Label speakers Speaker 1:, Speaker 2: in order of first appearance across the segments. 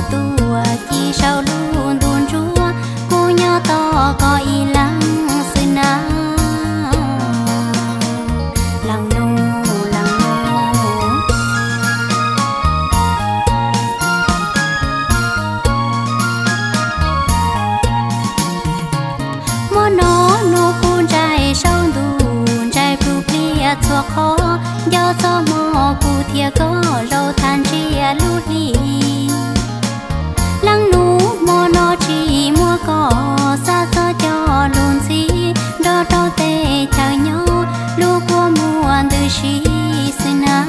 Speaker 1: tua chỉ sau luôn tuôn chúa cô nhỏ to có y lắng xưa na lăng nô mua nó nô cuốn trái sâu đùn trái bù bia thua khó do gió mò cụ thia có rau than chia lút li lăng nú mua nó chỉ mua cỏ xa xa cho luôn xí đo đo tê chào nhau lu qua mua từ xí xin na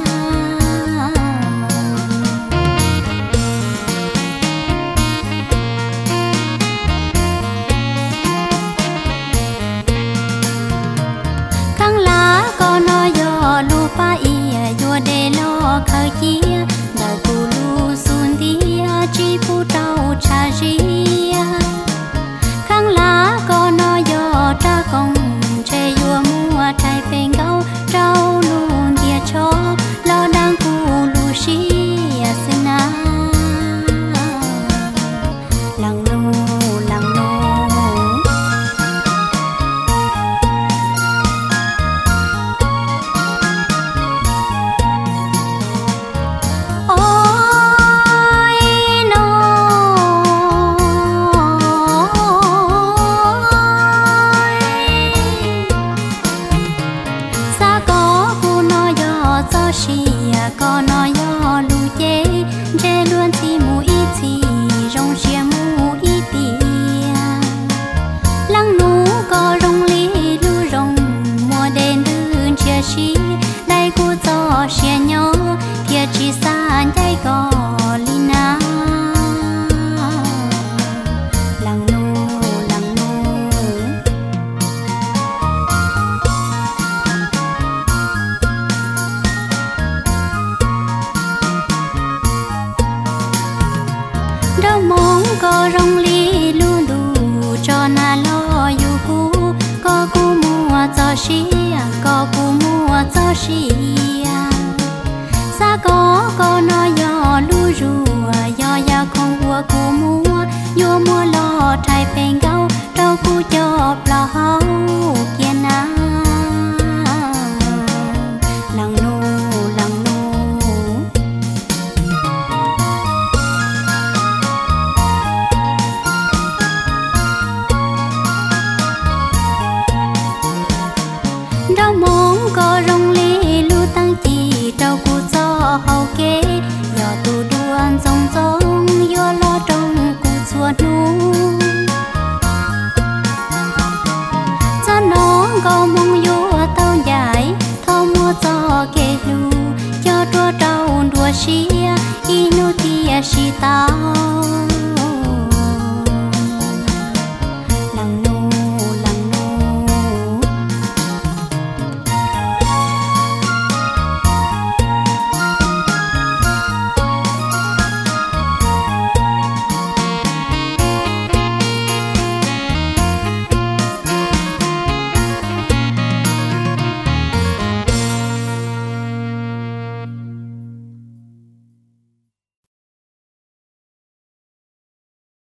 Speaker 1: khăng lá có nó yo lu pa ia yo de lo khơi chia đã cu lu sun dia chi pu tao cha ria khăng lá có nó yo ta công che yo mua trái phèn gấu trâu luôn dia cho lo đang cu lu xi xin na lăng nô có nói yo lu chế chế luôn chỉ mu ít chỉ rong chia mu ít tia lăng nú có rong lý lu rong mùa đen đơn chia chi đây cu cho chia nhau thiệt chỉ xa trái có lina lăng nú đâu mong có rong lý luôn đủ cho na lo yu cu có cu mua cho xí có cu mua cho xí xa có nó yo lu rùa yo ya không mua cu mua yo mua lo trái phèn gấu đâu cu cho lo